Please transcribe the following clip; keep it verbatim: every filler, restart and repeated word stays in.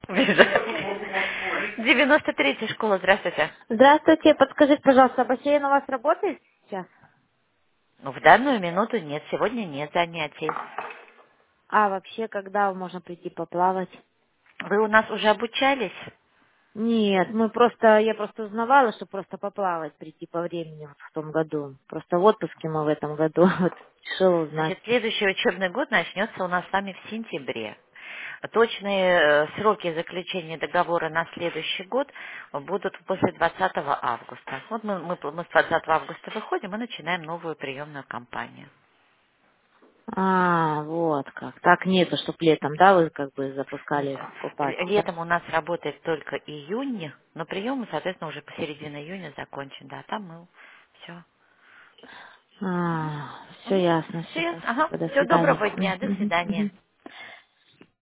девяносто третья школа, здравствуйте. Здравствуйте, подскажите, пожалуйста, бассейн у вас работает сейчас? Ну, в данную минуту нет, сегодня нет занятий. А вообще, когда можно прийти поплавать? Вы у нас уже обучались? Нет, мы просто, я просто узнавала, что просто поплавать прийти по времени вот в том году. Просто в отпуске мы в этом году, вот, решила узнать. Значит, следующий учебный год начнется у нас с вами в сентябре. Точные э, сроки заключения договора на следующий год будут после двадцатого августа. Вот мы, мы, мы с двадцатого августа выходим и начинаем новую приемную кампанию. А, вот как. Так нету, чтоб летом, да, вы как бы запускали купаться, да? Летом у нас работает только июнь, но прием, соответственно, уже посередине июня закончен, да, там мы все. А, все ясно, все, Все, ага, спасибо, до всего свидания. доброго дня, до Мгм, мгм. свидания.